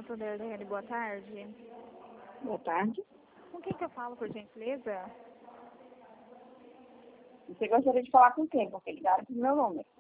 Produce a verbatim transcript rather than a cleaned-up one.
Vanderlei, boa tarde. Boa tarde. Com quem que eu falo, por gentileza? Você gostaria de falar com quem? Porque ligaram pro meu nome.